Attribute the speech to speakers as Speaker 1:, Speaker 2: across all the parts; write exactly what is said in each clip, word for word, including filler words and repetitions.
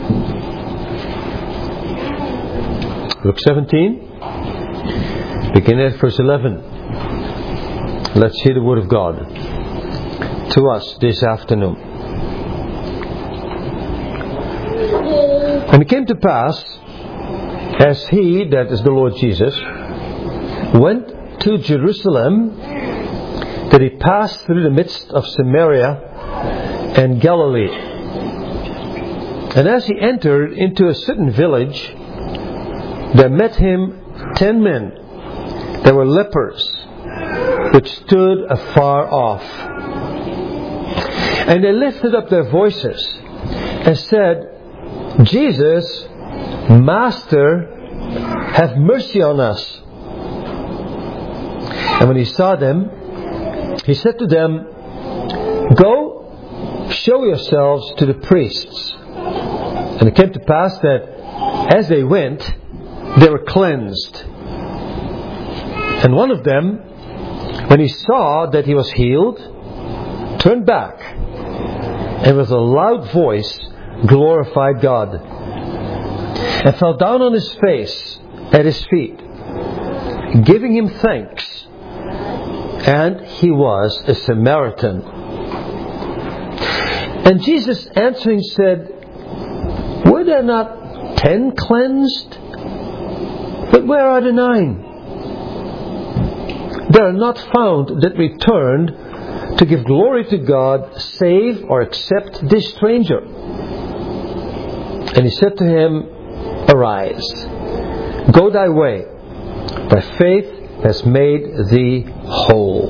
Speaker 1: Luke seventeen, beginning at verse eleven. Let's hear the word of God to us this afternoon. And it came to pass, as he, that is the Lord Jesus, went to Jerusalem, that he passed through the midst of Samaria and Galilee. And as he entered into a certain village, there met him ten men that were lepers, which stood afar off. And they lifted up their voices and said, Jesus, Master, have mercy on us. And when he saw them, he said to them, Go, show yourselves to the priests. And it came to pass that as they went, they were cleansed. And one of them, when he saw that he was healed, turned back, and with a loud voice glorified God, and fell down on his face at his feet, giving him thanks. And he was a Samaritan. And Jesus answering said, Were there not ten cleansed? But where are the nine? There are not found that returned to give glory to God, save or except this stranger. And he said to him, Arise, go thy way, thy faith has made thee whole.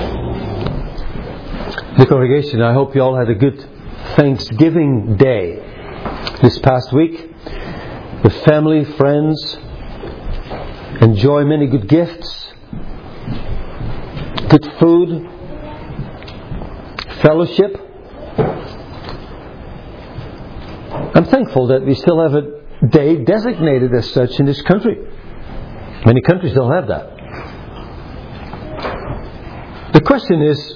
Speaker 1: The congregation, I hope you all had a good Thanksgiving day this past week, with family, friends. Enjoy many good gifts, good food, fellowship. I'm thankful that we still have a day designated as such in this country. Many countries don't have that. The question is,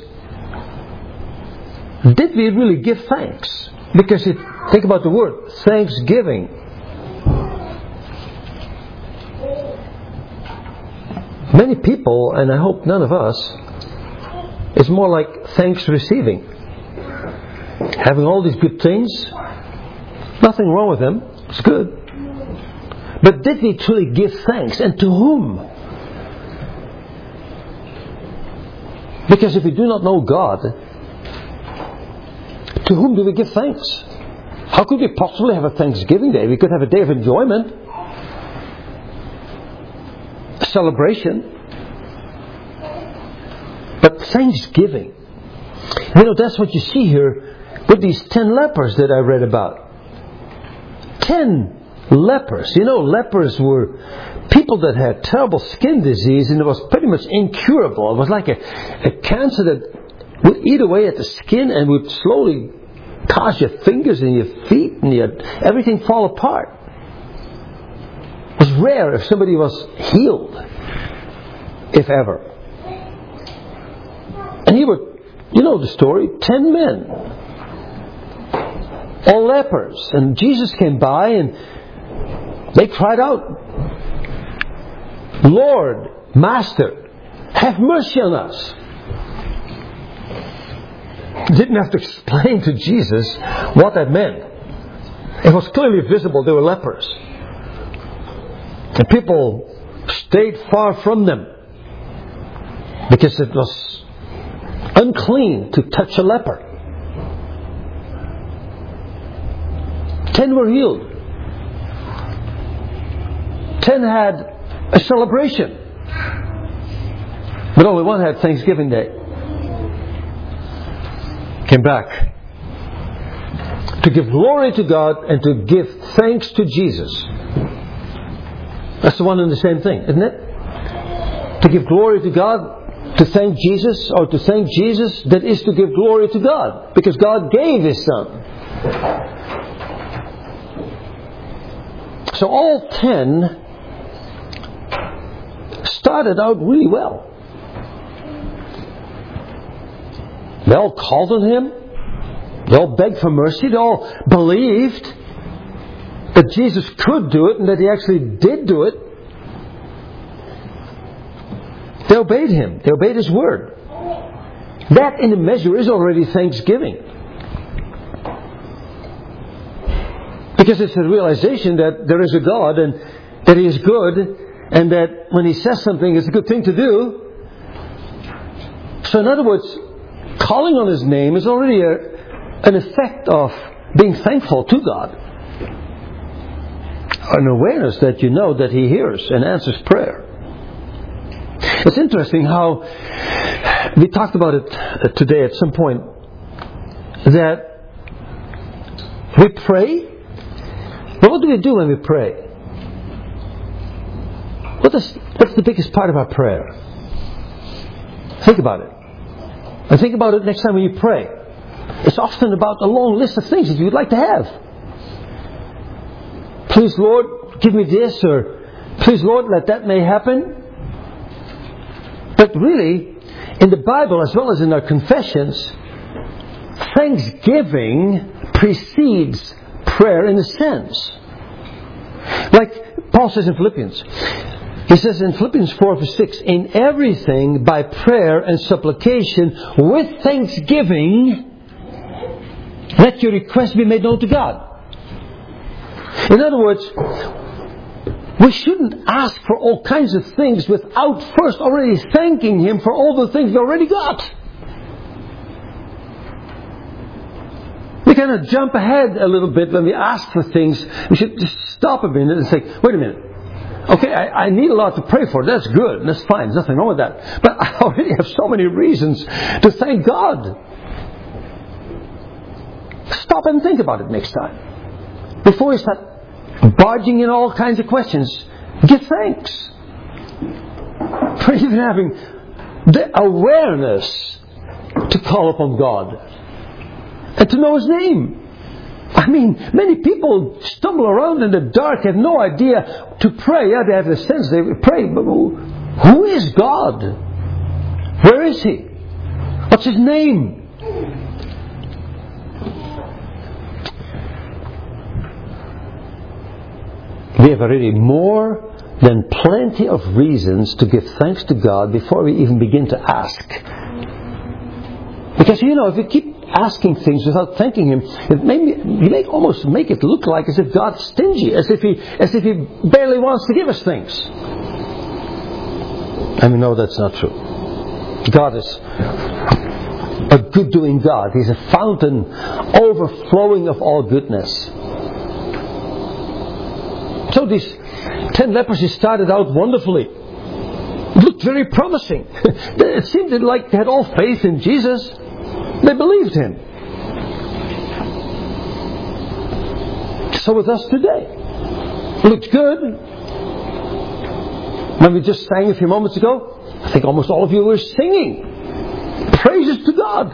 Speaker 1: did we really give thanks? Because it, think about the word, thanksgiving. Many people, and I hope none of us, is more like thanks receiving. Having all these good things, nothing wrong with them, it's good. But did we truly give thanks? And to whom? Because if we do not know God, to whom do we give thanks? How could we possibly have a Thanksgiving Day? We could have a day of enjoyment, a celebration. But thanksgiving, you know, that's what you see here with these ten lepers that I read about. Ten lepers. You know, lepers were people that had terrible skin disease, and it was pretty much incurable. It was like a, a cancer that would eat away at the skin and would slowly cause your fingers and your feet and your, everything fall apart. It was rare if somebody was healed, if ever. And he were, you know the story, ten men, all lepers. And Jesus came by and they cried out, Lord, Master, have mercy on us. Didn't have to explain to Jesus what that meant. It was clearly visible they were lepers. And people stayed far from them because it was unclean to touch a leper. Ten were healed. Ten had a celebration. But only one had Thanksgiving Day. Came back to give glory to God and to give thanks to Jesus. That's the one and the same thing, isn't it? To give glory to God, to thank Jesus, or to thank Jesus, that is to give glory to God, because God gave His Son. So all ten started out really well. They all called on Him. They all begged for mercy. They all believed. that Jesus could do it and that He actually did do it, they obeyed Him. They obeyed His word. That, in a measure, is already thanksgiving. Because it's a realization that there is a God and that He is good, and that when He says something, it's a good thing to do. So in other words, calling on His name is already a, an effect of being thankful to God. An awareness that you know that He hears and answers prayer. It's interesting how we talked about it today at some point, that we pray, but what do we do when we pray? What is, what's the biggest part of our prayer? Think about it. And think about it next time when you pray. It's often about a long list of things that you would like to have. Please, Lord, give me this, or please, Lord, let that may happen. But really, in the Bible as well as in our confessions, thanksgiving precedes prayer in a sense. Like Paul says in Philippians. He says in Philippians four verse six, in everything by prayer and supplication with thanksgiving, let your requests be made known to God. In other words, we shouldn't ask for all kinds of things without first already thanking Him for all the things we already got. We kind of jump ahead a little bit when we ask for things. We should just stop a minute and say, wait a minute. Okay, I, I need a lot to pray for. That's good. That's fine. There's nothing wrong with that. But I already have so many reasons to thank God. Stop and think about it next time. Before you start barging in all kinds of questions, give thanks for even having the awareness to call upon God and to know His name. I mean, many people stumble around in the dark, have no idea to pray. Yeah, they have the sense they pray, but who is God? Where is He? What's His name? We have already more than plenty of reasons to give thanks to God before we even begin to ask. Because, you know, if we keep asking things without thanking Him, it may, you may almost make it look like as if God's stingy, as if He, as if He barely wants to give us things. And we know that's not true. God is a good-doing God. He's a fountain overflowing of all goodness. So these ten lepers started out wonderfully. It looked very promising. It seemed like they had all faith in Jesus. They believed Him. So with us today. It looks good. When we just sang a few moments ago, I think almost all of you were singing praises to God.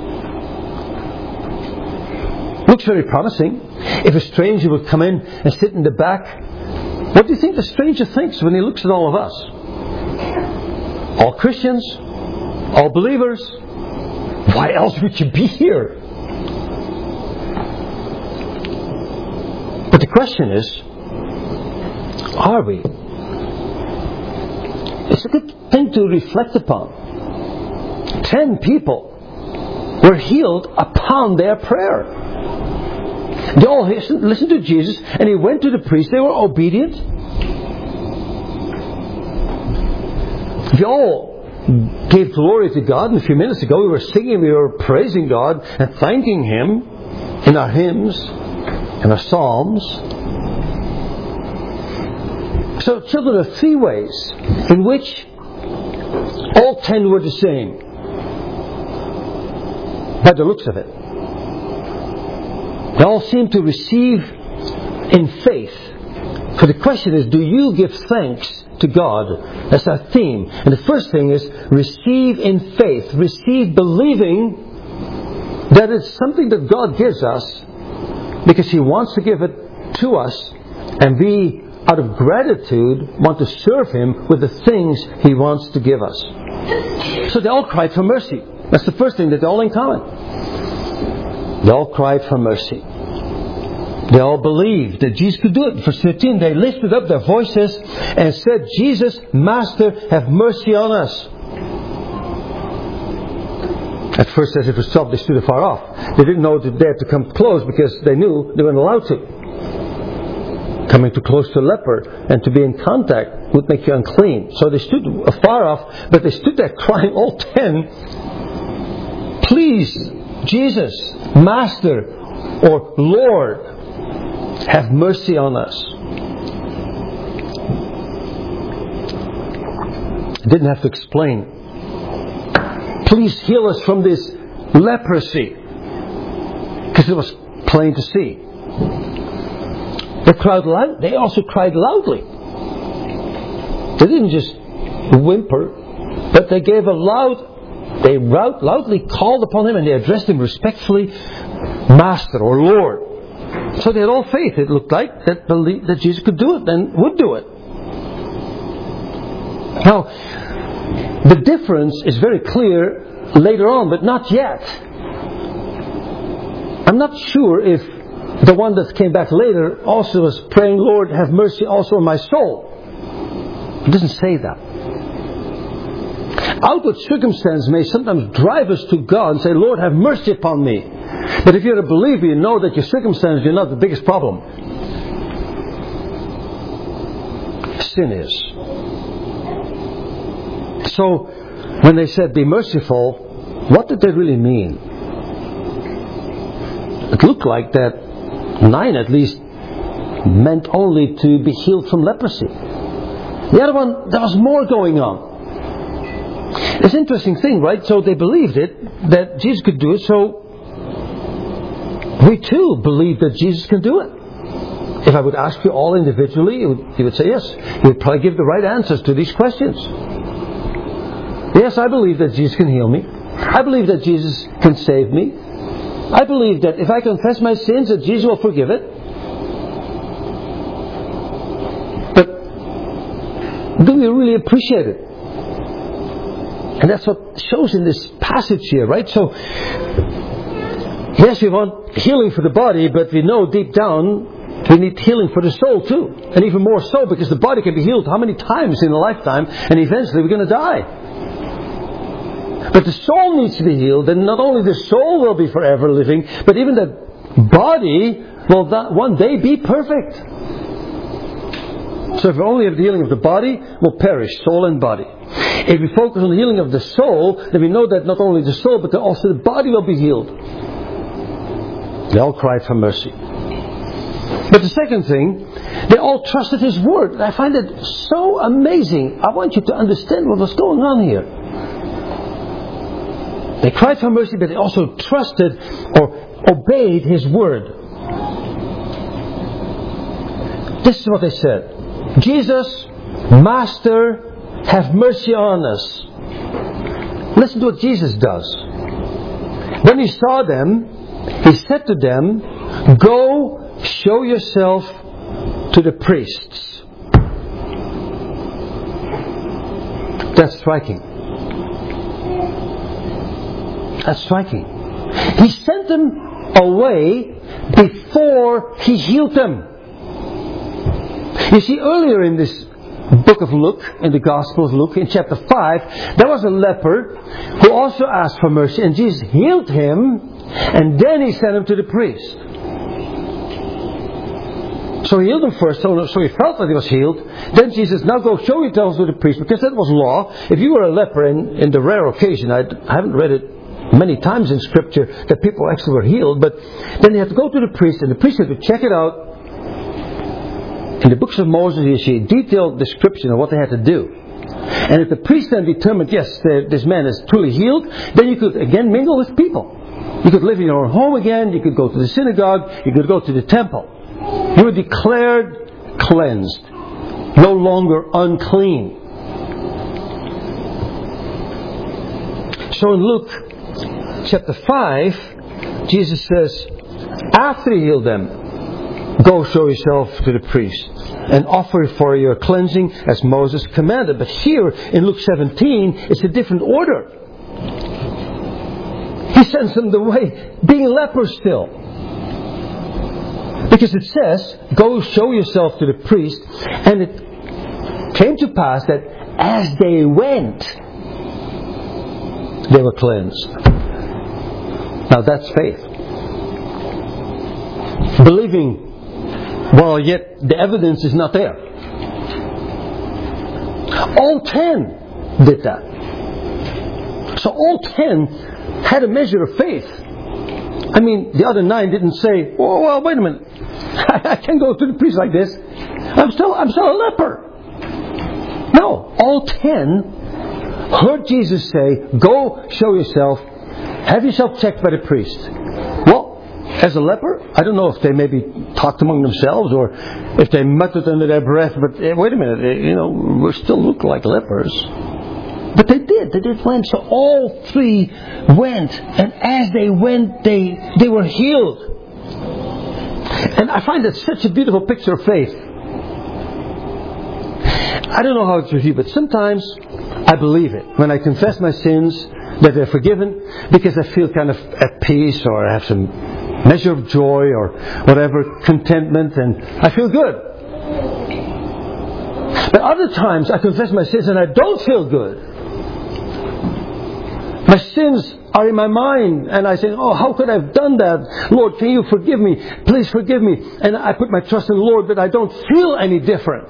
Speaker 1: Looks very promising. If a stranger would come in and sit in the back, what do you think the stranger thinks when he looks at all of us? All Christians? All believers? Why else would you be here? But the question is, are we? It's a good thing to reflect upon. Ten people were healed upon their prayer. They all listened, listened to Jesus, and He went to the priest. They were obedient. They all gave glory to God. And a few minutes ago we were singing, we were praising God and thanking Him in our hymns, in our psalms. So, children, there are three ways in which all ten were the same, by the looks of it. They all seem to receive in faith. So the question is, do you give thanks to God? That's our theme. And the first thing is, receive in faith. Receive believing that it's something that God gives us because He wants to give it to us, and we, out of gratitude, want to serve Him with the things He wants to give us. So they all cried for mercy. That's the first thing that they all in common. They all cried for mercy. They all believed that Jesus could do it. Verse thirteen, they lifted up their voices and said, Jesus, Master, have mercy on us. At first, as if to stop, they stood afar off. They didn't know that they had to come close because they knew they weren't allowed to. Coming too close to a leper and to be in contact would make you unclean. So they stood afar off, but they stood there crying, all ten, please, Jesus, Master, or Lord, have mercy on us. I didn't have to explain. Please heal us from this leprosy. Because it was plain to see. They cried loud. They also cried loudly. They didn't just whimper, but they gave a loud, they loudly called upon Him and they addressed Him respectfully, Master or Lord. So they had all faith, it looked like, that believed that Jesus could do it and would do it. Now, the difference is very clear later on, but not yet. I'm not sure if the one that came back later also was praying, Lord, have mercy also on my soul. It doesn't say that. Outward circumstance may sometimes drive us to God and say, Lord, have mercy upon me. But if you're a believer, you know that your circumstances are not the biggest problem. Sin is. So, when they said, be merciful, what did they really mean? It looked like that nine at least meant only to be healed from leprosy. The other one, there was more going on. It's an interesting thing, right? So they believed it, that Jesus could do it, so we too believe that Jesus can do it. If I would ask you all individually, you would, you would say yes. You would probably give the right answers to these questions. Yes, I believe that Jesus can heal me. I believe that Jesus can save me. I believe that if I confess my sins, that Jesus will forgive it. But do we really appreciate it? And that's what shows in this passage here, right? So, yes, we want healing for the body, but we know deep down we need healing for the soul too. And even more so, because the body can be healed how many times in a lifetime, and eventually we're going to die. But the soul needs to be healed, and not only the soul will be forever living, but even the body will one day be perfect. So if we only have the healing of the body, we'll perish, soul and body. If we focus on the healing of the soul, then we know that not only the soul, but also the body will be healed. They all cried for mercy. But the second thing, they all trusted His word. And I find it so amazing. I want you to understand what was going on here. They cried for mercy, but they also trusted or obeyed His word. This is what they said. Jesus, Master, have mercy on us. Listen to what Jesus does. When He saw them, He said to them, go show yourself to the priests. That's striking. That's striking. He sent them away before He healed them. You see, earlier in this book of Luke, in the Gospel of Luke, in chapter five, there was a leper who also asked for mercy, and Jesus healed him, and then He sent him to the priest. So He healed him first, so, so he felt that he was healed. Then Jesus, now go show yourself to the priest, because that was law. If you were a leper, in, in the rare occasion, I, I haven't read it many times in Scripture, that people actually were healed, but then you had to go to the priest, and the priest had to check it out. In the books of Moses, you see a detailed description of what they had to do. And if the priest then determined, yes, this man is truly healed, then you could again mingle with people. You could live in your own home again, you could go to the synagogue, you could go to the temple. You were declared cleansed, no longer unclean. So in Luke chapter five, Jesus says, after He healed them, go show yourself to the priest and offer for your cleansing as Moses commanded. But here in Luke seventeen, it's a different order. He sends them the way, being lepers still. Because it says, go show yourself to the priest. And it came to pass that as they went, they were cleansed. Now that's faith. Believing, while yet the evidence is not there. All ten did that. So all ten had a measure of faith. I mean, the other nine didn't say, oh, well, wait a minute. I can't go to the priest like this. I'm still, I'm still a leper. No, all ten heard Jesus say, go show yourself, have yourself checked by the priest. Well, as a leper, I don't know if they maybe talked among themselves or if they muttered under their breath, but eh, wait a minute, eh, you know, we still look like lepers. But they did, they did went. So all three went, and as they went, they they were healed. And I find that such a beautiful picture of faith. I don't know how it's with you, but sometimes I believe it. When I confess my sins, that they're forgiven, because I feel kind of at peace, or I have some measure of joy, or whatever, contentment, and I feel good. But other times I confess my sins and I don't feel good. My sins are in my mind, and I say, oh, how could I have done that? Lord, can you forgive me? Please forgive me. And I put my trust in the Lord, but I don't feel any different.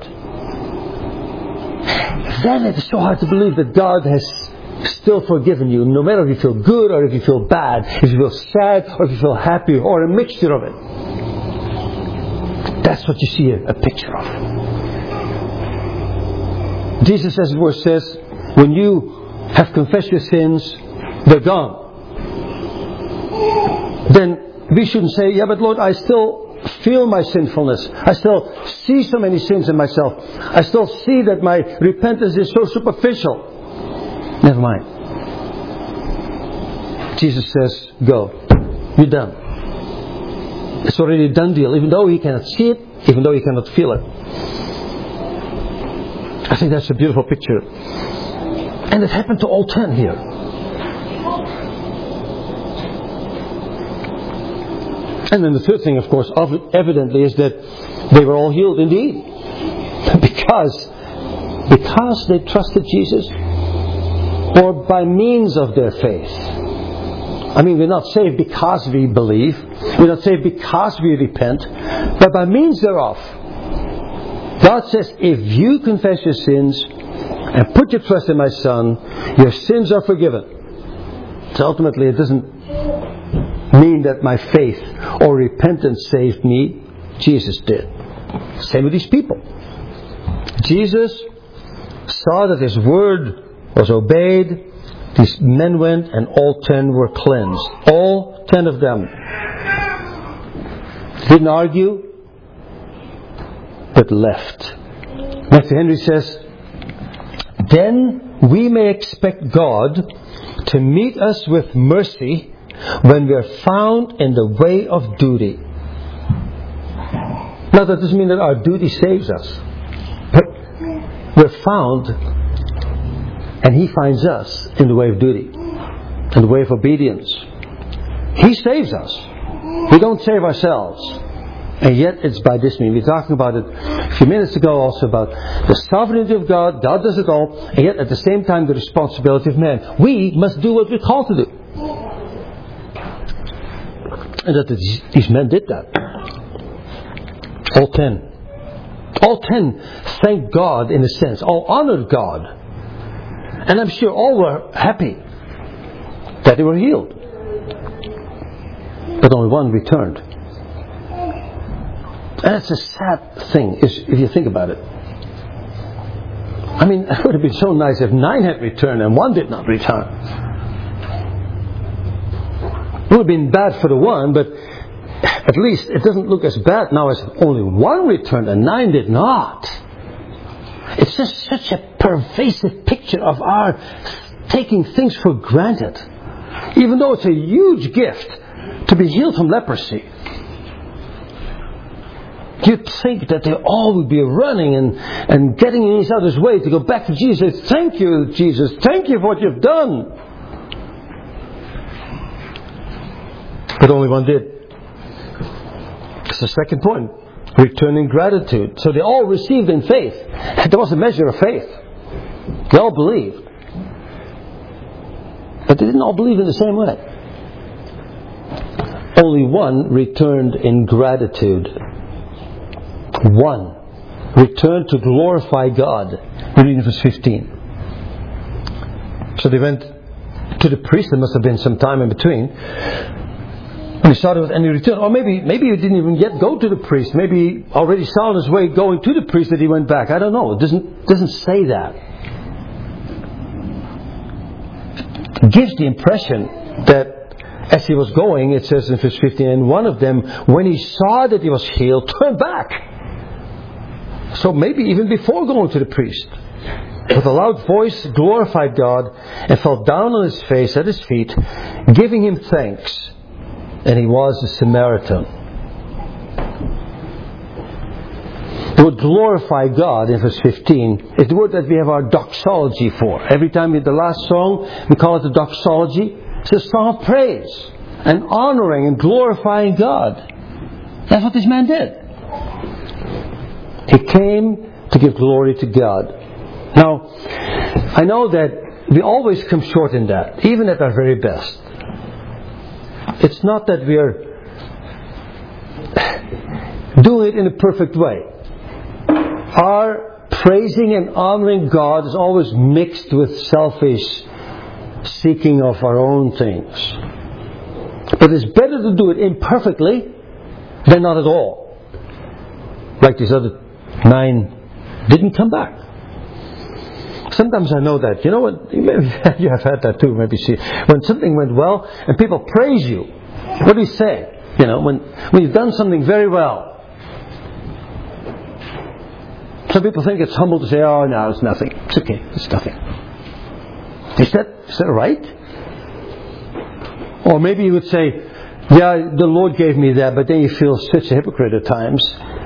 Speaker 1: Then it is so hard to believe that God has still forgiven you, no matter if you feel good or if you feel bad, if you feel sad or if you feel happy, or a mixture of it. That's what you see a, a picture of. Jesus, as the word says, when you have confessed your sins, they're gone. Then we shouldn't say, yeah, but Lord, I still feel my sinfulness. I still see so many sins in myself. I still see that my repentance is so superficial. Never mind. Jesus says, go. You're done. It's already a done deal. Even though he cannot see it, even though he cannot feel it. I think that's a beautiful picture. And it happened to all ten here. And then the third thing, of course, evidently, is that they were all healed indeed. Because, because they trusted Jesus, or by means of their faith. I mean, we're not saved because we believe. We're not saved because we repent. But by means thereof. God says, if you confess your sins and put your trust in my Son, your sins are forgiven. So ultimately, it doesn't mean that my faith or repentance saved me. Jesus did. Same with these people. Jesus saw that His word was obeyed. These men went, and all ten were cleansed. All ten of them. Didn't argue, but left. Matthew Henry says, then we may expect God to meet us with mercy when we are found in the way of duty. Now that doesn't mean that our duty saves us. But we're found, and He finds us in the way of duty, in the way of obedience. He saves us. We don't save ourselves. And yet it's by this means. We were talking about it a few minutes ago also about the sovereignty of God. God does it all. And yet at the same time the responsibility of man. We must do what we're called to do. And that these men did that. All ten. All ten thanked God in a sense. All honored God. And I'm sure all were happy that they were healed. But only one returned. And it's a sad thing if you think about it. I mean, it would have been so nice if nine had returned and one did not return. It would have been bad for the one, but at least it doesn't look as bad now as only one returned and nine did not. It's just such a pervasive picture of our taking things for granted. Even though it's a huge gift to be healed from leprosy. You'd think that they all would be running and, and getting in each other's way to go back to Jesus. Thank you, Jesus. Thank you for what you've done. But only one did. That's the second point. Returning gratitude. So they all received in faith. There was a measure of faith. They all believed. But they didn't all believe in the same way. Only one returned in gratitude. One returned to glorify God. We read in verse fifteen. So they went to the priest. There must have been some time in between. And he started with any return. Or maybe maybe he didn't even yet go to the priest. Maybe he already saw on his way going to the priest that he went back. I don't know. It doesn't, doesn't say that. It gives the impression that as he was going, it says in verse fifteen, and one of them, when he saw that he was healed, turned back. So maybe even before going to the priest, with a loud voice, glorified God and fell down on his face at his feet, giving him thanks. And he was a Samaritan. The word glorify God in verse fifteen is the word that we have our doxology for. Every time we, the last song, we call it the doxology. It's a song of praise and honoring and glorifying God. That's what this man did. He came to give glory to God. Now, I know that we always come short in that, even at our very best. It's not that we are doing it in a perfect way. Our praising and honoring God is always mixed with selfish seeking of our own things. But it's better to do it imperfectly than not at all. Like these other nine didn't come back. Sometimes I know that. You know what? Maybe you have had that too. Maybe see when something went well and people praise you. What do you say? You know, when when you've done something very well. Some people think it's humble to say, "Oh, no, it's nothing. It's okay. It's nothing." Is that is that right? Or maybe you would say, "Yeah, the Lord gave me that," but then you feel such a hypocrite at times.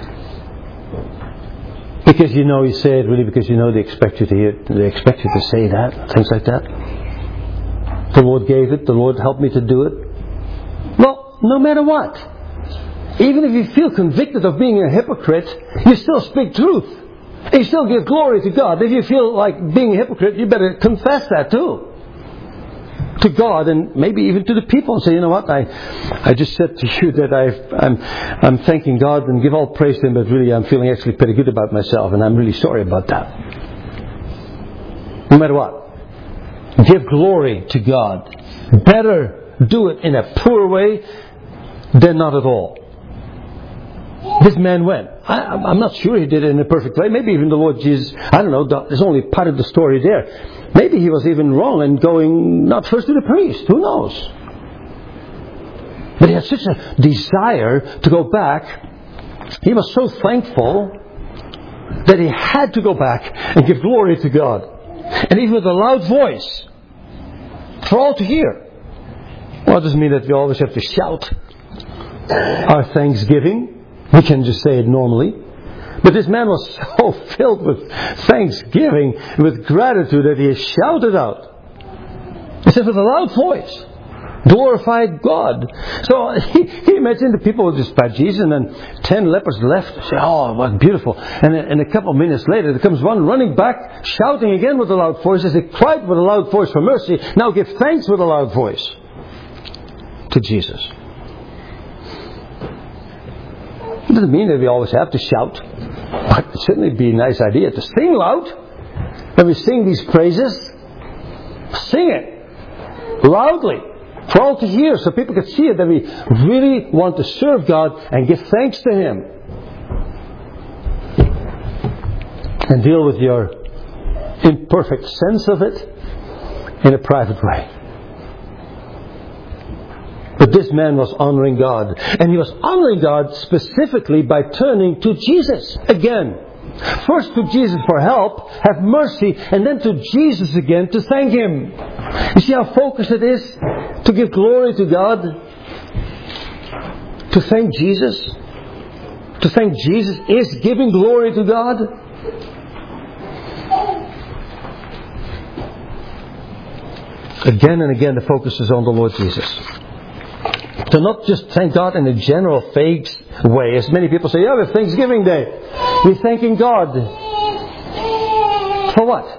Speaker 1: Because you know you say it really because you know they expect you to hear, they expect you to say that, things like that. The Lord gave it, the Lord helped me to do it. Well, no matter what, even if you feel convicted of being a hypocrite, you still speak truth. You still give glory to God. If you feel like being a hypocrite, you better confess that too. To God and maybe even to the people and say, you know what, I I just said to you that I've, I'm I'm thanking God and give all praise to Him, but really I'm feeling actually pretty good about myself and I'm really sorry about that. No matter what, give glory to God. Better do it in a poor way than not at all. This man went. I, I'm not sure he did it in a perfect way. Maybe even the Lord Jesus, I don't know, there's only part of the story there. Maybe he was even wrong in going not first to the priest. Who knows? But he had such a desire to go back. He was so thankful that he had to go back and give glory to God. And even with a loud voice. For all to hear. Well, it doesn't mean that we always have to shout our thanksgiving. We can just say it normally. But this man was so filled with thanksgiving, with gratitude, that he shouted out. He said with a loud voice, glorified God. So he, he imagined the people would just pat Jesus and then ten lepers left. Say, oh, what beautiful. And, and a couple of minutes later, there comes one running back, shouting again with a loud voice. As he cried with a loud voice for mercy, now give thanks with a loud voice to Jesus. It doesn't mean that we always have to shout. But it would certainly be a nice idea to sing loud. When we sing these praises, sing it loudly for all to hear so people can see it, that we really want to serve God and give thanks to Him. And deal with your imperfect sense of it in a private way. But this man was honoring God. And he was honoring God specifically by turning to Jesus again. First to Jesus for help, have mercy, and then to Jesus again to thank Him. You see how focused it is to give glory to God? To thank Jesus? To thank Jesus is giving glory to God? Again and again the focus is on the Lord Jesus. To not just thank God in a general, vague, way. As many people say, yeah, it's Thanksgiving Day. We're thanking God. For what?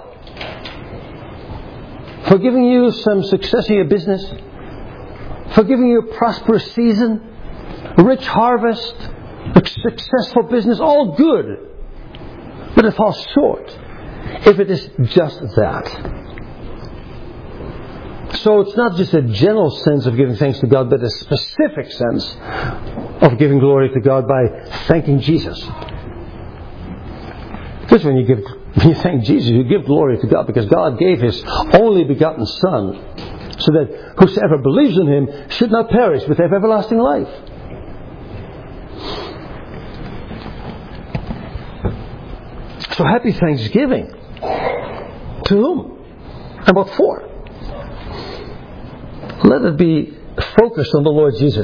Speaker 1: For giving you some success in your business? For giving you a prosperous season? A rich harvest? A successful business? All good. But it falls short if it is just that. So it's not just a general sense of giving thanks to God, but a specific sense of giving glory to God by thanking Jesus. Because when you give, when you thank Jesus, you give glory to God because God gave His only begotten Son, so that whosoever believes in Him should not perish but have everlasting life. So happy Thanksgiving. To whom? And what for? Let it be focused on the Lord Jesus.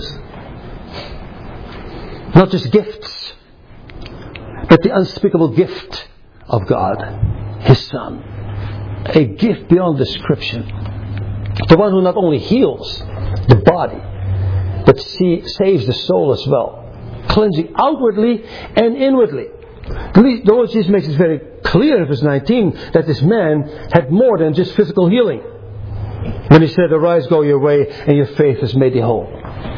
Speaker 1: Not just gifts, but the unspeakable gift of God, His Son. A gift beyond description. The one who not only heals the body, but see, saves the soul as well. Cleansing outwardly and inwardly. The Lord Jesus makes it very clear in verse nineteen that this man had more than just physical healing. When He said, arise, go your way, and your faith has made you whole.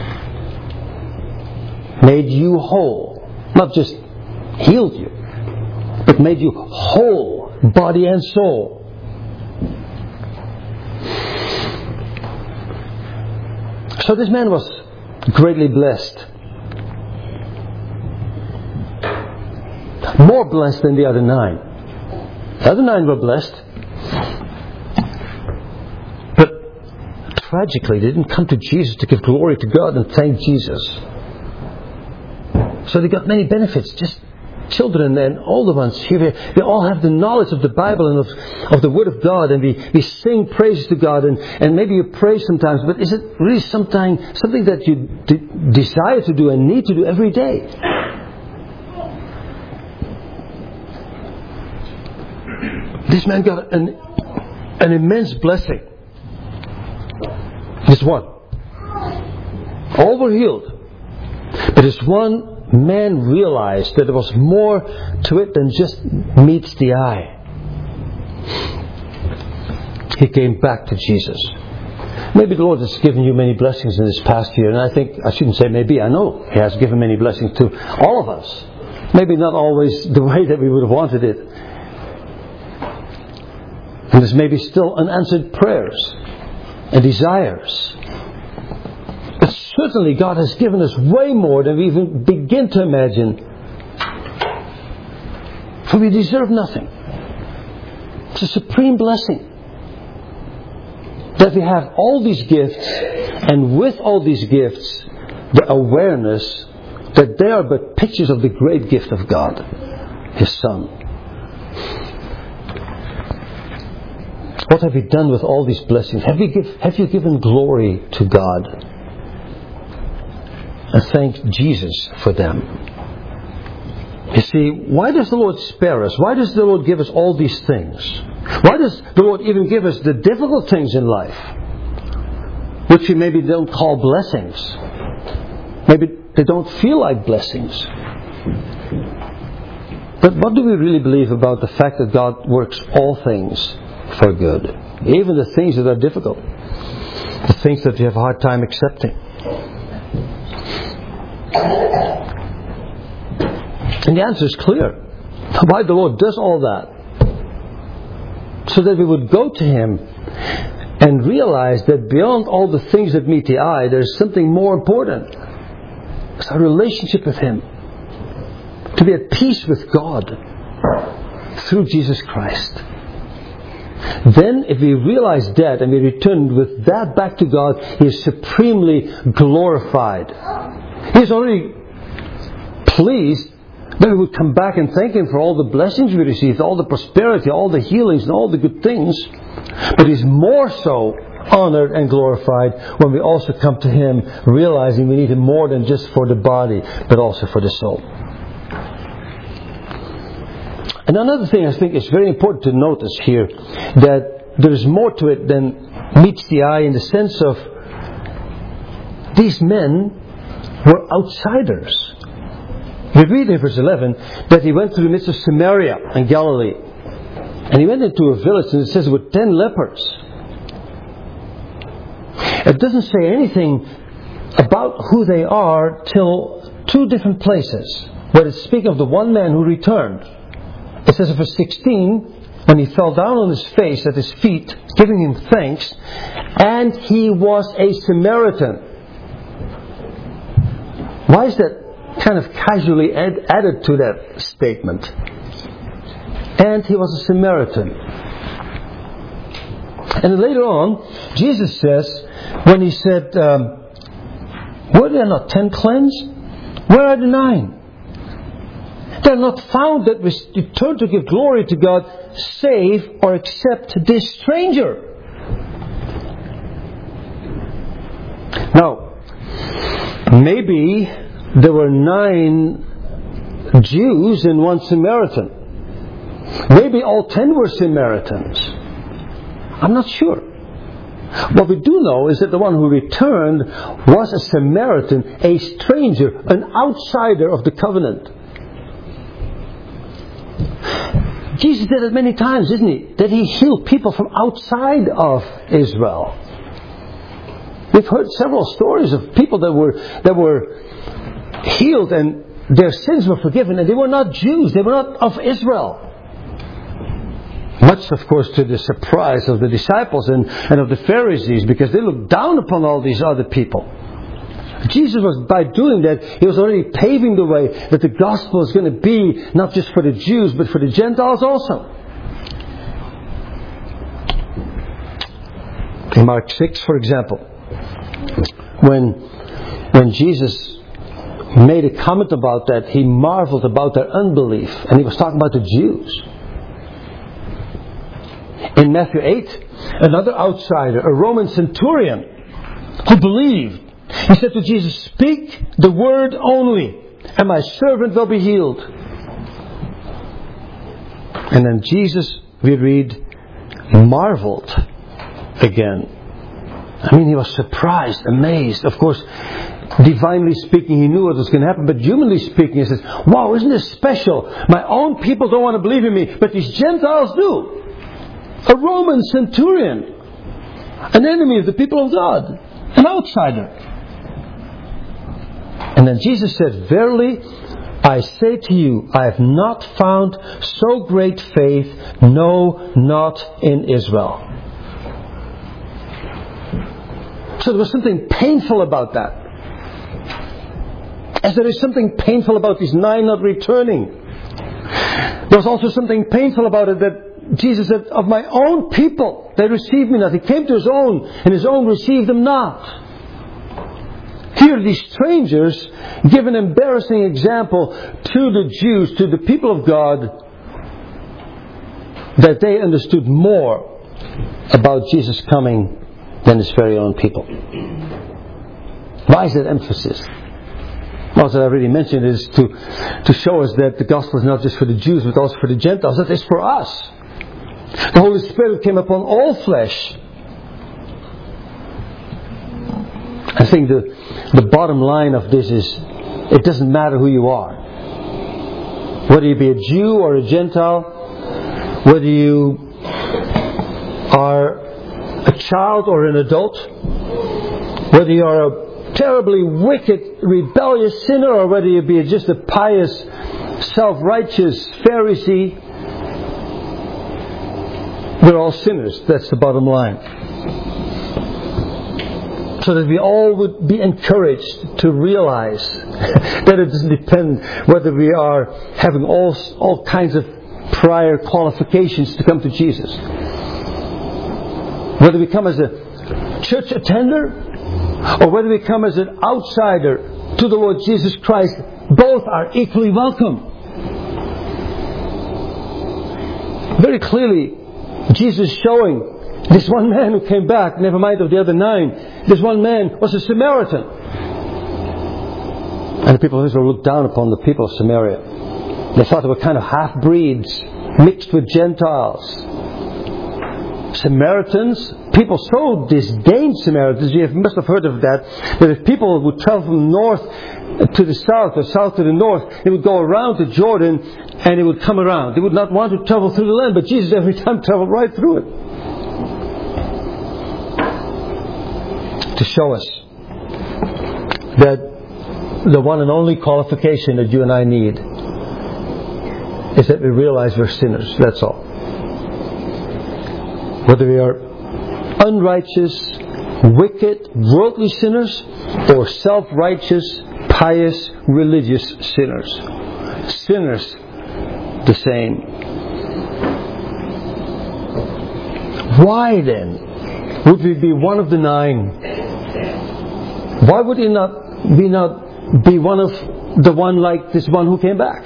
Speaker 1: Made you whole. Not just healed you, but made you whole, body and soul. So this man was greatly blessed. More blessed than the other nine. The other nine were blessed. But tragically, they didn't come to Jesus to give glory to God and thank Jesus. So they got many benefits. Just children and older ones here, they all have the knowledge of the Bible and of, of the Word of God, and we, we sing praises to God, and, and maybe you pray sometimes, but is it really something, something that you de- desire to do and need to do every day? This man got an, an immense blessing. This one. All were healed. But this one man realized that there was more to it than just meets the eye. He came back to Jesus. Maybe the Lord has given you many blessings in this past year, and I think, I shouldn't say maybe, I know He has given many blessings to all of us. Maybe not always the way that we would have wanted it. And there's maybe still unanswered prayers and desires. But certainly God has given us way more than we even begin to imagine. For we deserve nothing. It's a supreme blessing that we have all these gifts, and with all these gifts, the awareness that they are but pictures of the great gift of God, His Son. What have you done with all these blessings? Have you, give, have you given glory to God? And thanked Jesus for them? You see, why does the Lord spare us? Why does the Lord give us all these things? Why does the Lord even give us the difficult things in life, which we maybe don't call blessings? Maybe they don't feel like blessings. But what do we really believe about the fact that God works all things for good? Even the things that are difficult. The things that you have a hard time accepting. And the answer is clear. Why the Lord does all that? So that we would go to Him and realize that beyond all the things that meet the eye, there's something more important. It's our relationship with Him. To be at peace with God through Jesus Christ. Then, if we realize that and we return with that back to God, He is supremely glorified. He is already pleased that we would come back and thank Him for all the blessings we received, all the prosperity, all the healings, and all the good things. But He's more so honored and glorified when we also come to Him realizing we need Him more than just for the body, but also for the soul. And another thing I think is very important to notice here, that there is more to it than meets the eye, in the sense of these men were outsiders. We read in verse eleven that he went through the midst of Samaria and Galilee. And he went into a village, and it says with ten lepers. It doesn't say anything about who they are till two different places, where it's speaking of the one man who returned. It says in verse sixteen, when he fell down on his face at his feet, giving him thanks, and he was a Samaritan. Why is that kind of casually add, added to that statement? And he was a Samaritan. And then later on, Jesus says, when he said, um, were there not ten cleansed? Where are the nine? They are not found that return to give glory to God, save or except this stranger. Now, maybe there were nine Jews and one Samaritan. Maybe all ten were Samaritans. I'm not sure. What we do know is that the one who returned was a Samaritan, a stranger, an outsider of the covenant. Jesus did it many times, didn't he? That he healed people from outside of Israel. We've heard several stories of people that were that were healed and their sins were forgiven, and they were not Jews, they were not of Israel. Much, of course, to the surprise of the disciples and, and of the Pharisees, because they looked down upon all these other people. Jesus was, by doing that, he was already paving the way that the gospel is going to be not just for the Jews, but for the Gentiles also. In Mark six, for example, when, when Jesus made a comment about that, he marveled about their unbelief, and he was talking about the Jews. In Matthew eight, another outsider, a Roman centurion, who believed, he said to Jesus, "Speak the word only, and my servant will be healed." And then Jesus, we read, marveled again. I mean, he was surprised, amazed. Of course, divinely speaking, he knew what was going to happen. But humanly speaking, he says, "Wow, isn't this special? My own people don't want to believe in me, but these Gentiles do." A Roman centurion, an enemy of the people of God, an outsider. And then Jesus said, "Verily, I say to you, I have not found so great faith, no, not in Israel." So there was something painful about that. As there is something painful about these nine not returning, there was also something painful about it that Jesus said, "Of my own people, they received me not." He came to his own, and his own received him not. Here these strangers give an embarrassing example to the Jews, to the people of God, that they understood more about Jesus coming than his very own people. Why is that emphasis? Well, as I already mentioned, it is to, to show us that the gospel is not just for the Jews, but also for the Gentiles. That is for us. The Holy Spirit came upon all flesh. I think the, the bottom line of this is, it doesn't matter who you are. Whether you be a Jew or a Gentile, whether you are a child or an adult, whether you are a terribly wicked, rebellious sinner, or whether you be just a pious, self-righteous Pharisee, we're all sinners. That's the bottom line. So that we all would be encouraged to realize that it doesn't depend whether we are having all, all kinds of prior qualifications to come to Jesus. Whether we come as a church attender or whether we come as an outsider to the Lord Jesus Christ, both are equally welcome. Very clearly, Jesus showing this one man who came back, never mind of the other nine, this one man was a Samaritan. And the people of Israel looked down upon the people of Samaria. They thought they were kind of half-breeds, mixed with Gentiles. Samaritans, people so disdained Samaritans, you must have heard of that, that if people would travel from north to the south or south to the north, they would go around to Jordan and they would come around. They would not want to travel through the land, but Jesus every time traveled right through it. To show us that the one and only qualification that you and I need is that we realize we're sinners. That's all. Whether we are unrighteous, wicked, worldly sinners, or self-righteous, pious, religious sinners. Sinners, the same. Why then would we be one of the nine? Why would we not, we not be one of the one like this one who came back?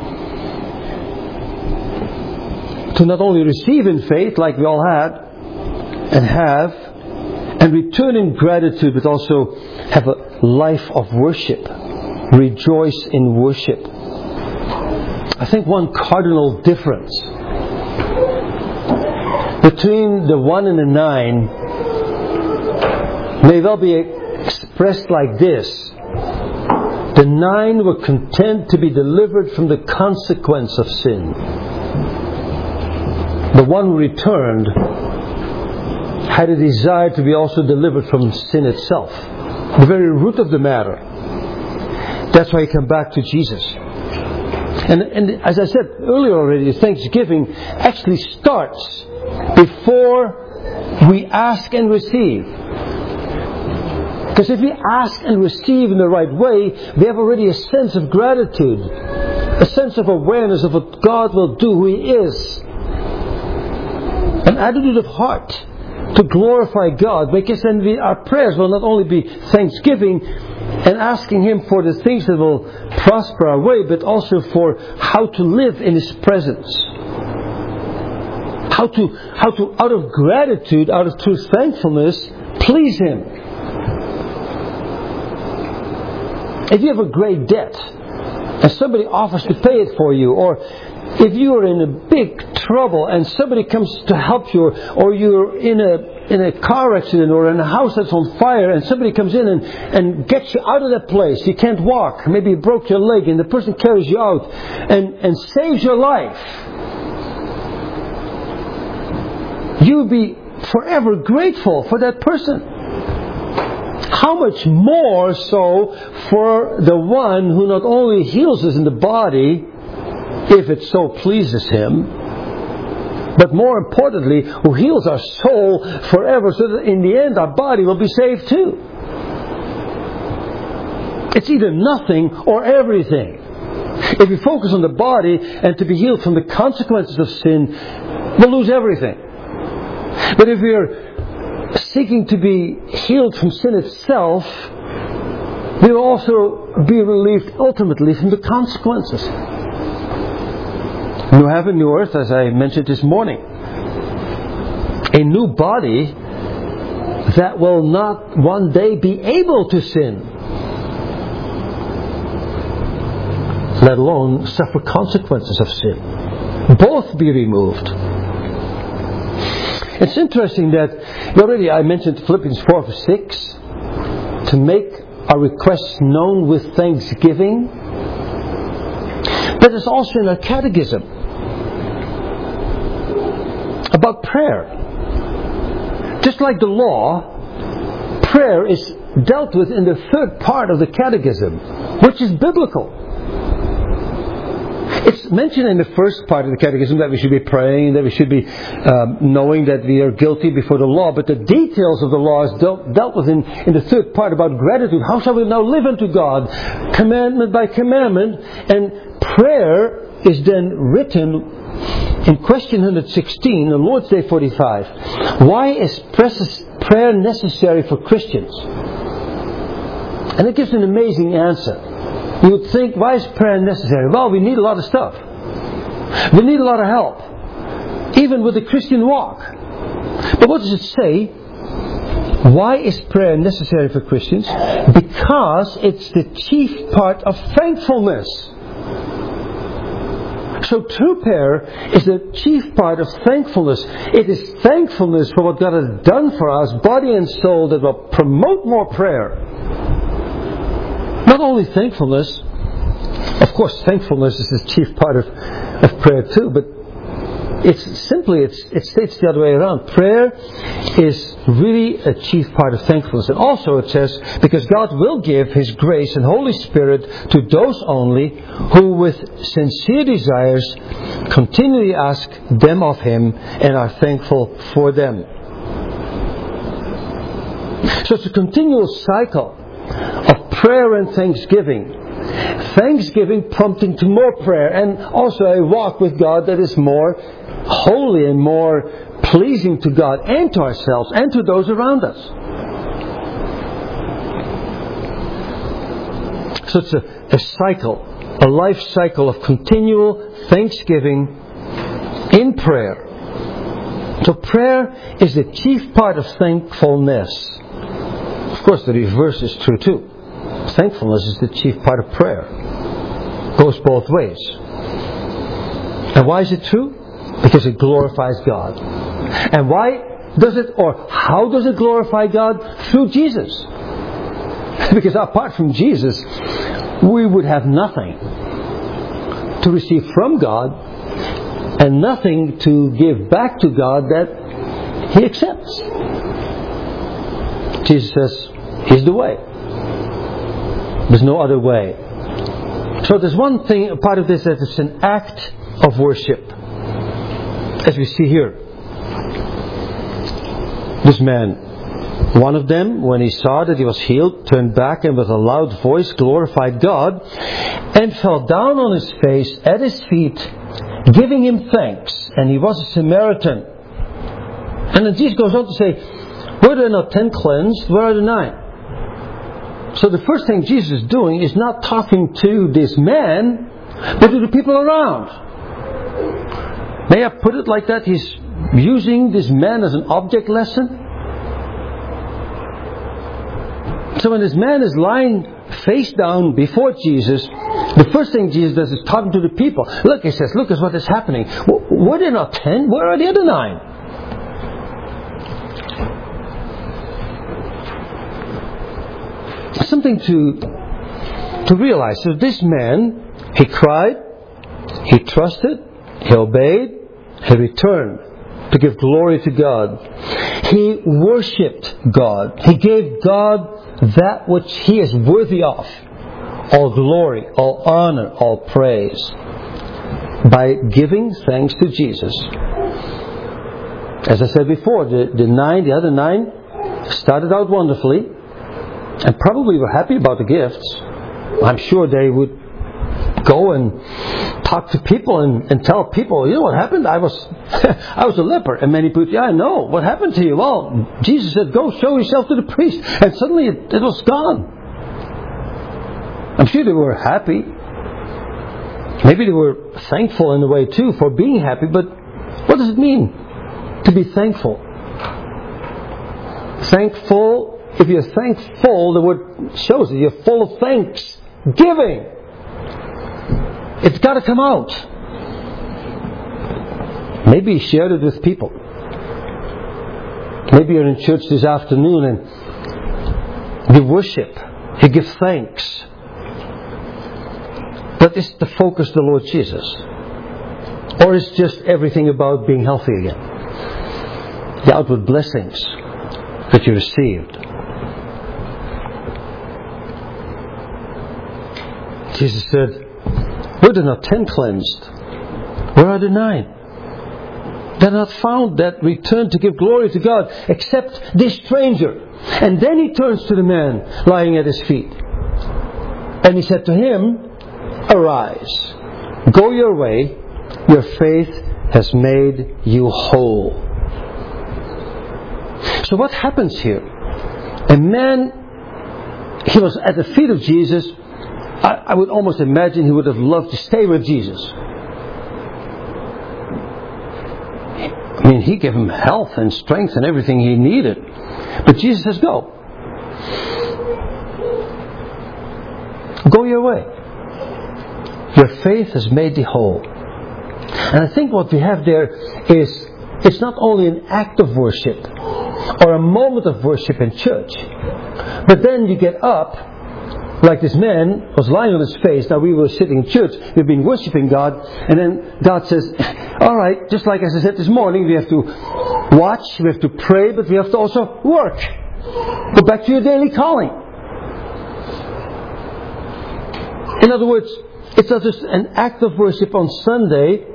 Speaker 1: To not only receive in faith, like we all had, and have, and return in gratitude, but also have a life of worship. Rejoice in worship. I think one cardinal difference between the one and the nine may well be expressed like this. The nine were content to be delivered from the consequence of sin. The one who returned had a desire to be also delivered from sin itself. The very root of the matter. That's why he came back to Jesus. And, and as I said earlier already, Thanksgiving actually starts before we ask and receive. Because if we ask and receive in the right way, we have already a sense of gratitude, a sense of awareness of what God will do, who He is. An attitude of heart to glorify God, because then we, our prayers will not only be thanksgiving and asking Him for the things that will prosper our way, but also for how to live in His presence. How to, how to, out of gratitude, out of true thankfulness, please Him. If you have a great debt and somebody offers to pay it for you, or if you are in a big trouble and somebody comes to help you, or you're in a in a car accident or in a house that's on fire and somebody comes in and, and gets you out of that place, you can't walk, maybe you broke your leg and the person carries you out and, and saves your life, you would be forever grateful for that person. How much more so for the one who not only heals us in the body, if it so pleases Him, but more importantly, who heals our soul forever, so that in the end our body will be saved too. It's either nothing or everything. If we focus on the body and to be healed from the consequences of sin, we'll lose everything. But if we are seeking to be healed from sin itself, we will also be relieved ultimately from the consequences. New heaven, new earth, as I mentioned this morning. A new body that will not one day be able to sin, let alone suffer consequences of sin. Both be removed. It's interesting that already I mentioned Philippians four to six, to make our requests known with thanksgiving. But it's also in our catechism about prayer. Just like the law, prayer is dealt with in the third part of the catechism, which is biblical. It's mentioned in the first part of the catechism that we should be praying, that we should be um, knowing that we are guilty before the law, but the details of the law is dealt, dealt with in, in the third part about gratitude. How shall we now live unto God? Commandment by commandment. And prayer is then written in question one sixteen, on Lord's Day forty-five. Why is prayer necessary for Christians? And it gives an amazing answer. You would think, why is prayer necessary? Well, we need a lot of stuff. We need a lot of help. Even with the Christian walk. But what does it say? Why is prayer necessary for Christians? Because it's the chief part of thankfulness. So true prayer is the chief part of thankfulness. It is thankfulness for what God has done for us, body and soul, that will promote more prayer. Not only thankfulness, of course thankfulness is the chief part of, of prayer too, but it's simply, it's, it states the other way around. Prayer is really a chief part of thankfulness. And also it says, because God will give His grace and Holy Spirit to those only who with sincere desires continually ask them of Him and are thankful for them. So it's a continual cycle of prayer and thanksgiving. Thanksgiving prompting to more prayer, and also a walk with God that is more holy and more pleasing to God and to ourselves and to those around us. So it's a, a cycle, a life cycle of continual thanksgiving in prayer. So prayer is the chief part of thankfulness. Of course, the reverse is true too. Thankfulness is the chief part of prayer. Goes both ways. And why is it true? Because it glorifies God. And why does it, or how does it glorify God? Through Jesus. Because apart from Jesus, we would have nothing to receive from God and nothing to give back to God that He accepts. Jesus says, He's the way. There's no other way. So there's one thing, a part of this, that it's an act of worship. As we see here. This man, one of them, when he saw that he was healed, turned back and with a loud voice glorified God and fell down on his face at His feet, giving Him thanks. And he was a Samaritan. And then Jesus goes on to say, were there not ten cleansed? Where are the nine? So the first thing Jesus is doing is not talking to this man, but to the people around. May I put it like that? He's using this man as an object lesson. So when this man is lying face down before Jesus, the first thing Jesus does is talking to the people. Look, He says, look at what is happening. Were there not ten? Where are the other nine? Something to to realize. So this man, he cried, he trusted, he obeyed, he returned to give glory to God. He worshipped God. He gave God that which He is worthy of. All glory, all honor, all praise. By giving thanks to Jesus. As I said before, the, the nine, the other nine started out wonderfully. And probably were happy about the gifts. I'm sure they would go and talk to people and, and tell people, you know what happened? I was I was a leper. And many people, yeah, I know. What happened to you? Well, Jesus said, go show yourself to the priest. And suddenly it, it was gone. I'm sure they were happy. Maybe they were thankful in a way too for being happy. But what does it mean to be thankful? Thankful. If you're thankful, the word shows that you're full of thanksgiving. It's got to come out. Maybe share it with people. Maybe you're in church this afternoon and you worship, you give thanks. But is the focus the Lord Jesus? Or is just everything about being healthy again? The outward blessings that you received. Jesus said, were there not ten cleansed? Where are the nine? They're not found that returned to give glory to God, except this stranger. And then He turns to the man lying at His feet. And He said to him, arise, go your way, your faith has made you whole. So what happens here? A man, he was at the feet of Jesus. I, I would almost imagine he would have loved to stay with Jesus. I mean, He gave him health and strength and everything he needed. But Jesus says, go. Go your way. Your faith has made thee whole. And I think what we have there is, it's not only an act of worship or a moment of worship in church, but then you get up, like this man was lying on his face. Now we were sitting in church, we've been worshiping God, and then God says, all right, just like as I said this morning, we have to watch, we have to pray, but we have to also work. Go back to your daily calling. In other words, it's not just an act of worship on Sunday,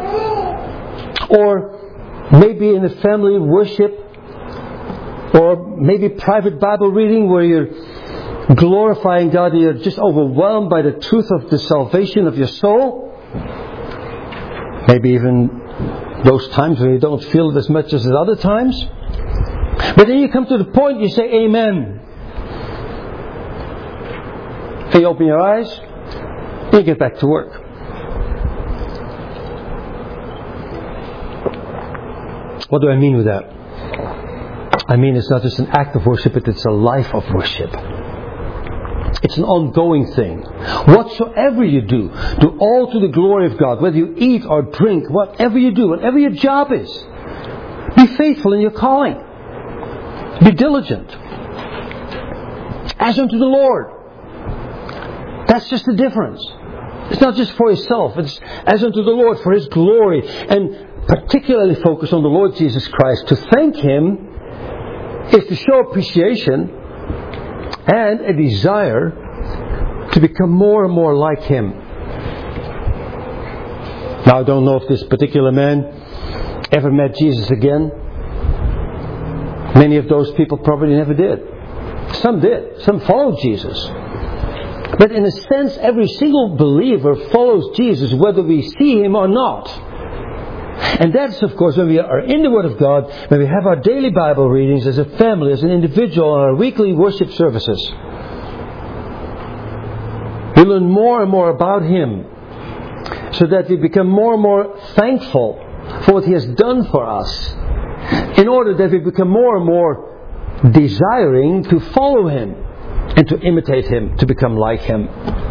Speaker 1: or maybe in a family worship, or maybe private Bible reading where you're glorifying God and you're just overwhelmed by the truth of the salvation of your soul. Maybe even those times when you don't feel it as much as at other times. But then you come to the point, you say Amen. And you open your eyes, and you get back to work. What do I mean with that? I mean it's not just an act of worship, but it's a life of worship. It's an ongoing thing. Whatsoever you do, do all to the glory of God. Whether you eat or drink, whatever you do, whatever your job is, be faithful in your calling. Be diligent. As unto the Lord. That's just the difference. It's not just for yourself. It's as unto the Lord for His glory. And particularly focus on the Lord Jesus Christ. To thank Him is to show appreciation and a desire to become more and more like Him. Now I don't know if this particular man ever met Jesus again. Many of those people probably never did. Some did. Some followed Jesus. But in a sense, every single believer follows Jesus whether we see Him or not. And that's, of course, when we are in the Word of God, when we have our daily Bible readings as a family, as an individual, and our weekly worship services. We learn more and more about Him so that we become more and more thankful for what He has done for us, in order that we become more and more desiring to follow Him and to imitate Him, to become like Him.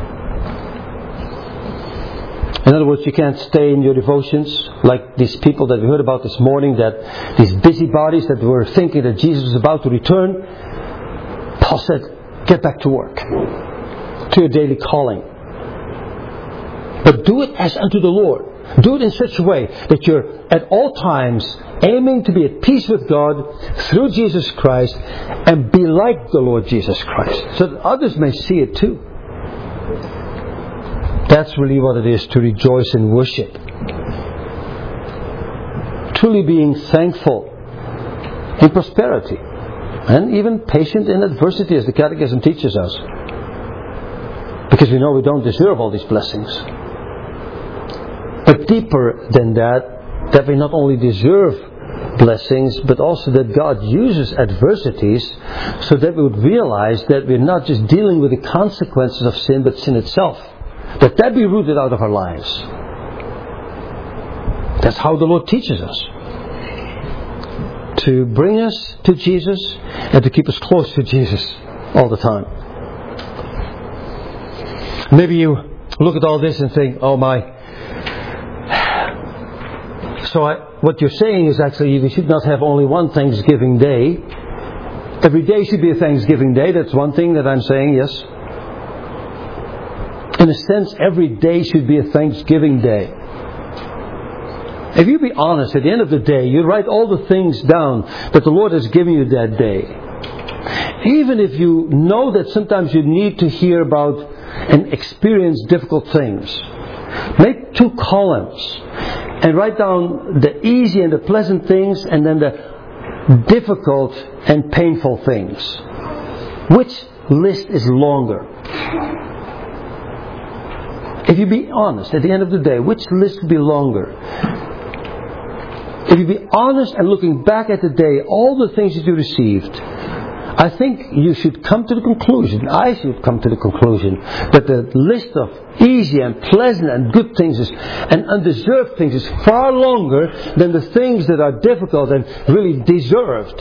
Speaker 1: In other words, you can't stay in your devotions like these people that we heard about this morning, that these busybodies that were thinking that Jesus was about to return. Paul said, get back to work, to your daily calling. But do it as unto the Lord. Do it in such a way that you're at all times aiming to be at peace with God through Jesus Christ and be like the Lord Jesus Christ, so that others may see it too. That's really what it is to rejoice in worship. Truly being thankful in prosperity and even patient in adversity, as the Catechism teaches us. Because we know we don't deserve all these blessings. But deeper than that, that we not only deserve blessings, but also that God uses adversities so that we would realize that we're not just dealing with the consequences of sin, but sin itself. That that be rooted out of our lives. That's how the Lord teaches us. To bring us to Jesus and to keep us close to Jesus all the time. Maybe you look at all this and think, oh my. So I, what you're saying is actually we should not have only one Thanksgiving Day. Every day should be a Thanksgiving Day. That's one thing that I'm saying, yes. In a sense, every day should be a Thanksgiving Day. If you be honest, at the end of the day, you write all the things down that the Lord has given you that day. Even if you know that sometimes you need to hear about and experience difficult things, make two columns and write down the easy and the pleasant things, and then the difficult and painful things. Which list is longer? If you be honest, at the end of the day, which list will be longer? If you be honest and looking back at the day, all the things that you received, I think you should come to the conclusion, I should come to the conclusion, that the list of easy and pleasant and good things is, and undeserved things is far longer than the things that are difficult and really deserved,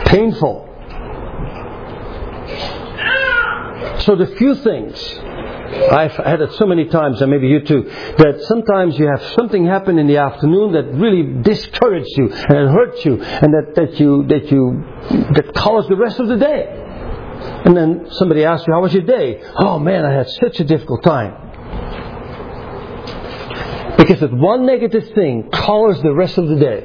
Speaker 1: painful. So the few things I've had it so many times, and maybe you too, that sometimes you have something happen in the afternoon that really discourages you and it hurts you, and that, that you that you that colors the rest of the day. And then somebody asks you, "How was your day?" "Oh man, I had such a difficult time." Because that one negative thing colors the rest of the day.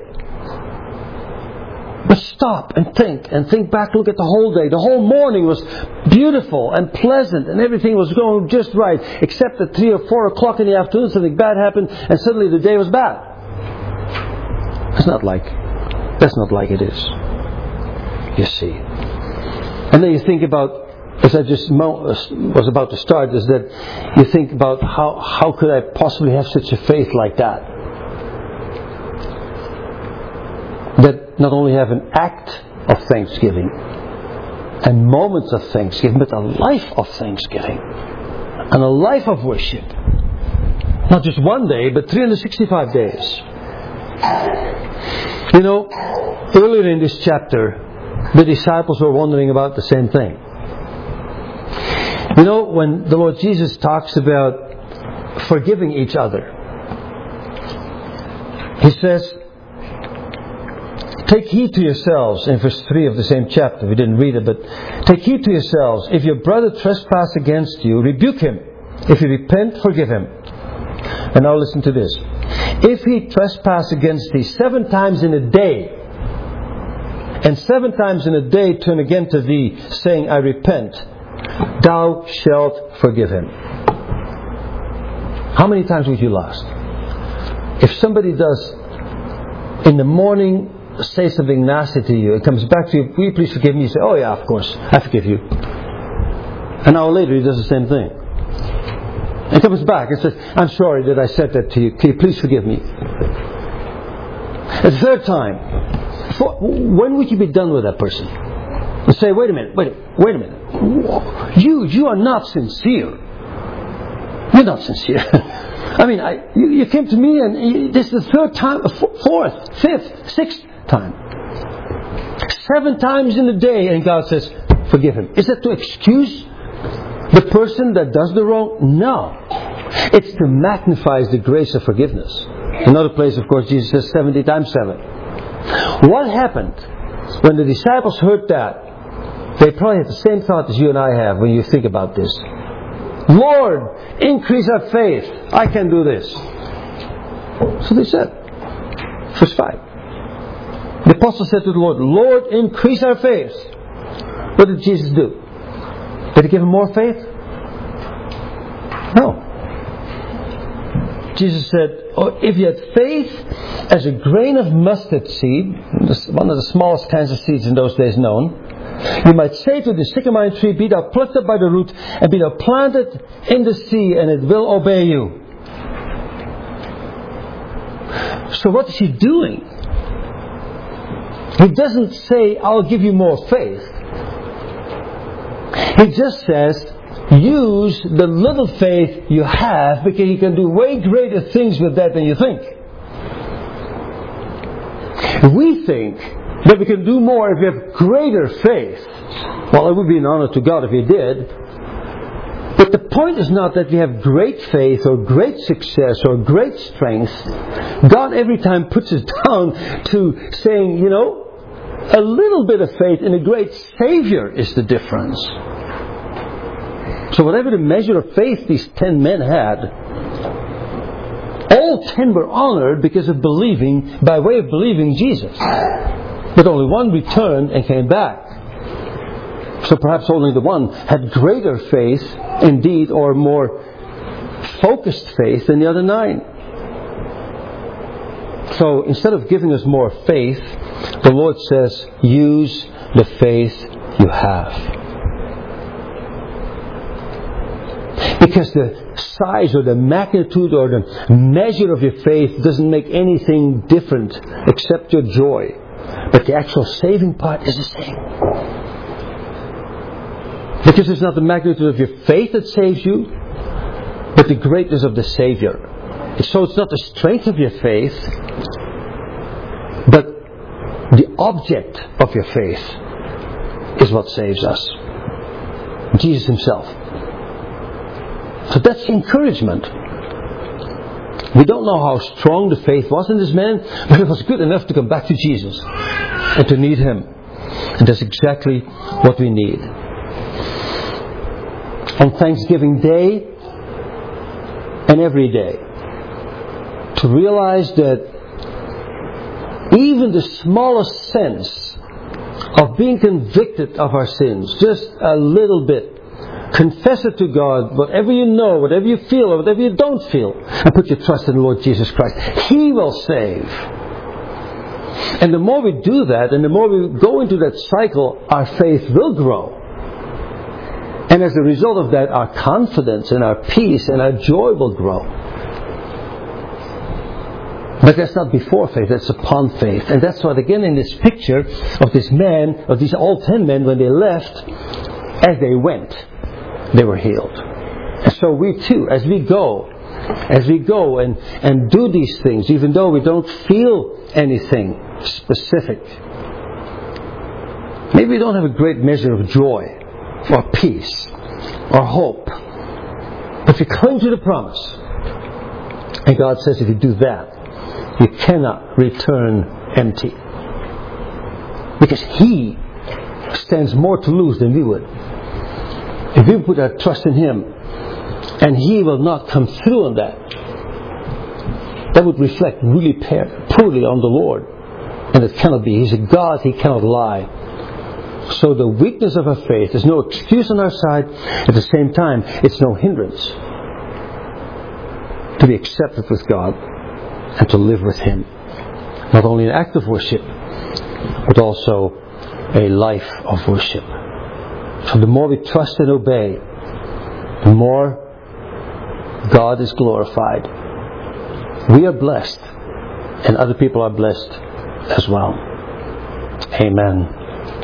Speaker 1: But stop and think, and think back, look at the whole day. The whole morning was beautiful and pleasant, and everything was going just right, except at three or four o'clock in the afternoon something bad happened, and suddenly the day was bad. That's not like, that's not like it is. You see. And then you think about, as I just was about to start, is that you think about how, how could I possibly have such a faith like that? That not only have an act of thanksgiving and moments of thanksgiving, but a life of thanksgiving and a life of worship. Not just one day, but three hundred sixty-five days. You know, earlier in this chapter, the disciples were wondering about the same thing. You know, when the Lord Jesus talks about forgiving each other, He says, "Take heed to yourselves," in verse three of the same chapter. We didn't read it, but "Take heed to yourselves. If your brother trespass against you, rebuke him. If he repent, forgive him." And now listen to this. "If he trespass against thee seven times in a day, and seven times in a day turn again to thee, saying, I repent, thou shalt forgive him." How many times would you last? If somebody does in the morning say something nasty to you, it comes back to you, "Will you please forgive me?" You say, "Oh yeah, of course, I forgive you." An hour later he does the same thing. And comes back and says, "I'm sorry that I said that to you. Can you please forgive me?" A third time, for, when would you be done with that person? And say, "Wait a minute, wait, wait a minute. You, you are not sincere. You're not sincere." I mean, I, you, you came to me and you, this is the third time, fourth, fifth, sixth time. Seven times in a day, and God says, "Forgive him." Is that to excuse the person that does the wrong? No. It's to magnify the grace of forgiveness. Another place, of course, Jesus says seventy times seven. What happened when the disciples heard that? They probably had the same thought as you and I have when you think about this. "Lord, increase our faith. I can do this." So they said. Verse five. The apostle said to the Lord, "Lord, increase our faith." What did Jesus do? Did he give him more faith? No. Jesus said, "Oh, if you had faith as a grain of mustard seed," one of the smallest kinds of seeds in those days known, "you might say to the sycamore tree, be thou plucked up by the root, and be thou planted in the sea, and it will obey you." So what is he doing? He doesn't say, "I'll give you more faith." He just says, use the little faith you have, because you can do way greater things with that than you think. We think that we can do more if we have greater faith. Well, it would be an honor to God if we did. But the point is not that we have great faith or great success or great strength. God every time puts us down to saying, you know, a little bit of faith in a great Savior is the difference. So whatever the measure of faith these ten men had, all ten were honored because of believing, by way of believing Jesus. But only one returned and came back. So perhaps only the one had greater faith, indeed, or more focused faith than the other nine. So instead of giving us more faith, the Lord says, use the faith you have. Because the size or the magnitude or the measure of your faith doesn't make anything different except your joy. But the actual saving part is the same. Because it's not the magnitude of your faith that saves you, but the greatness of the Savior. So it's not the strength of your faith, but the object of your faith is what saves us. Jesus Himself. So So that's the encouragement. We don't know how strong the faith was in this man, but it was good enough to come back to Jesus and to need Him. And that's exactly what we need. On Thanksgiving Day and every day, to realize that even the smallest sense of being convicted of our sins, just a little bit, confess it to God, whatever you know, whatever you feel, or whatever you don't feel, and put your trust in the Lord Jesus Christ. He will save. And the more we do that, and the more we go into that cycle, our faith will grow. And as a result of that, our confidence and our peace and our joy will grow. But that's not before faith, that's upon faith. And that's what, again, in this picture of this man, of these all ten men, when they left, as they went, they were healed. And so we too, as we go, as we go and, and do these things, even though we don't feel anything specific, maybe we don't have a great measure of joy, or peace, or hope, but we cling to the promise. And God says if you do that, you cannot return empty. Because He stands more to lose than we would. If we put our trust in Him, and He will not come through on that, that would reflect really poorly on the Lord. And it cannot be. He's a God, He cannot lie. So the weakness of our faith is no excuse on our side. At the same time, it's no hindrance to be accepted with God and to live with Him. Not only an act of worship, but also a life of worship. So the more we trust and obey, the more God is glorified. We are blessed, and other people are blessed as well. Amen.